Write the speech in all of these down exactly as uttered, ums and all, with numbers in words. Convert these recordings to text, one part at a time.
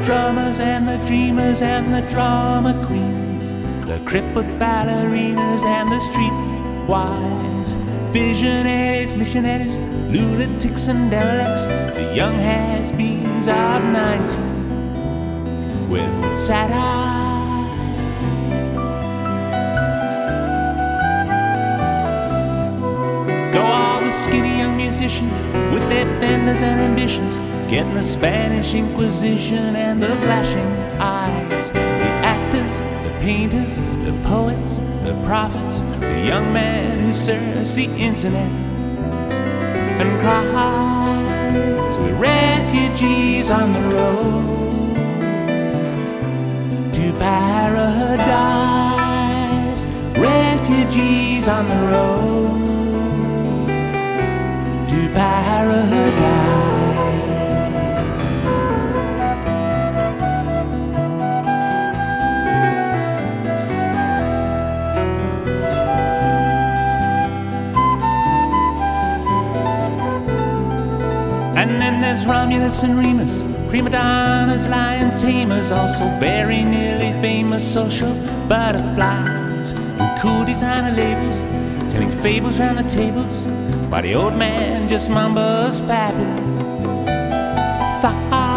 drummers and the dreamers and the drama queens, the crippled ballerinas and the streetwise, visionaries, missionaries, lunatics and derelicts, the young has-beens of nineteen with sad eyes. Go all the skinny young musicians with their benders and ambitions, getting the Spanish Inquisition and the flashing eyes. The actors, the painters, the poets, the prophets, the young man who surfs the internet and cries. We're refugees on the road to paradise. Refugees on the road to paradise. And then there's Romulus and Remus, prima donnas, lion tamers, also very nearly famous social butterflies, and cool designer labels, telling fables round the tables, while the old man just mumbles fabulous. Five.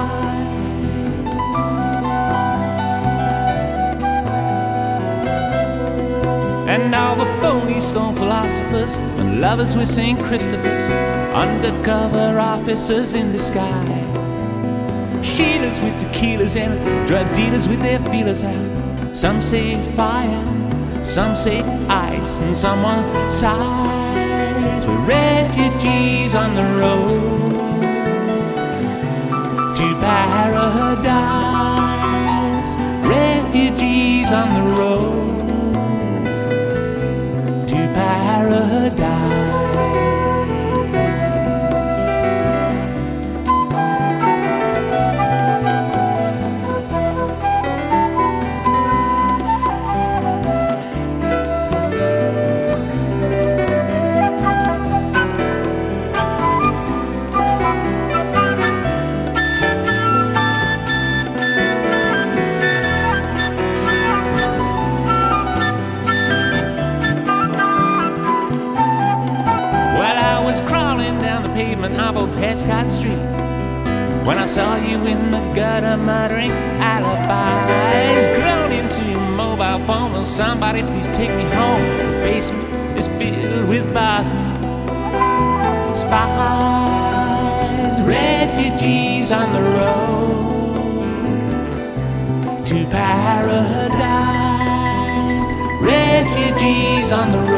And all the phony stone philosophers and lovers with Saint Christopher's, undercover officers in disguise, Sheilas with tequilas and drug dealers with their feelers out. Some say fire, some say ice, and someone sighs. We're refugees on the road to paradise. Refugees on the road to paradise. Of old Prescott Street, when I saw you in the gutter muttering alibis, groaning to your mobile phone, will somebody please take me home? The basement is filled with Bosnian spies. Refugees on the road to paradise. Refugees on the road